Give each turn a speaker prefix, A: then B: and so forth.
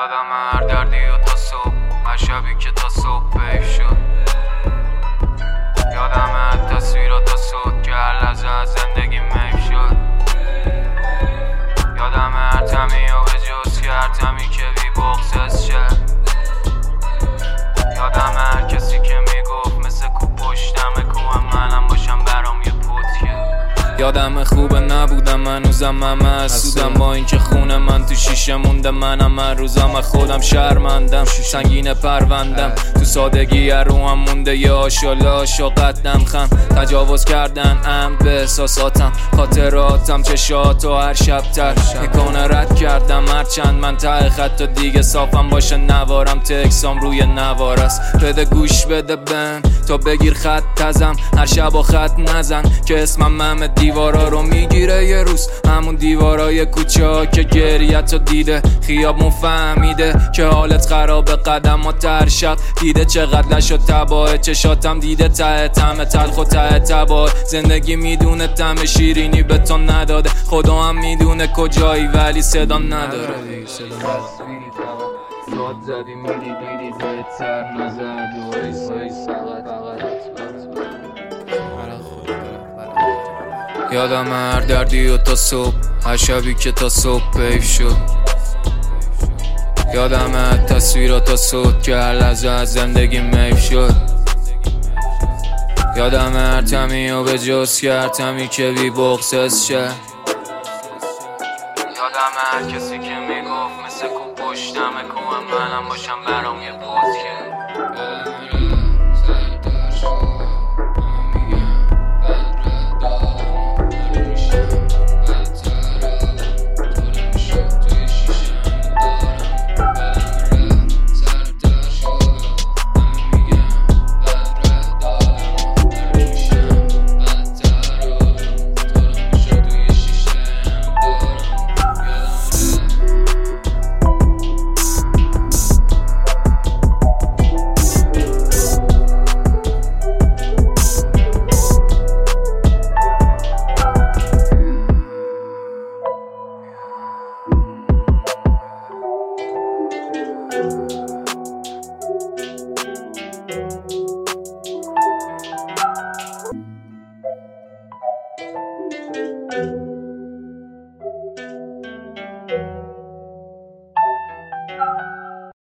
A: یادم هر دردی و تا صبح، هر شبی که تا صبح بیف شد. یادم هر تصویرات تا صد که هر لحظه از زندگی میف شد. یادم هر تمی و به جز که هر تمی که بی بغض شد. یادم هر کسی که میگفت مثل کو پشتم کوه منم باشم برام یه پتکه. یادم خوبه نبودم هنوزم همه حسودم، با اینکه خونه من تو شیشه مونده منم هر روزم خودم شرمندم، سنگین پروندم تو سادگی روحم مونده یه آشاله عاشقتم خم. تجاوز کردن به احساساتم، خاطراتم چشات و هر شب تر میکنه رد کردم. هرچند من ته خط دیگه صافم باشه نوارم تکسام روی نوار است. بده گوش بده بهم تا بگیر خط تزم، هر شب و خط نزن که اسمم همه دیوارا رو میگیره یه روز. همون دیوارای کوچه ها که گریت دیده، خیابون فهمیده که حالت خرابه، قدمات هر شب دیده چقدر نشد تباه. چشاتم دیده ته تم تلخ و ته تباه. زندگی میدونه تم شیرینی به تو نداده، خدا هم میدونه کجایی ولی صدام نداره. داد زدی میدیدی بهت سر نزد و ایسایی یادم هر دردی و تا صبح، هر شبی که تا صبح بیف شد. یادم هر تصویرات تا صد که هر لحظه از زندگی میف شد. یادم هر تمی و به جز که هر تمی که بی بغض شد. یادم هر کسی که میگفت مثل کو پشتم کوه منم باشم برام یه پتکه.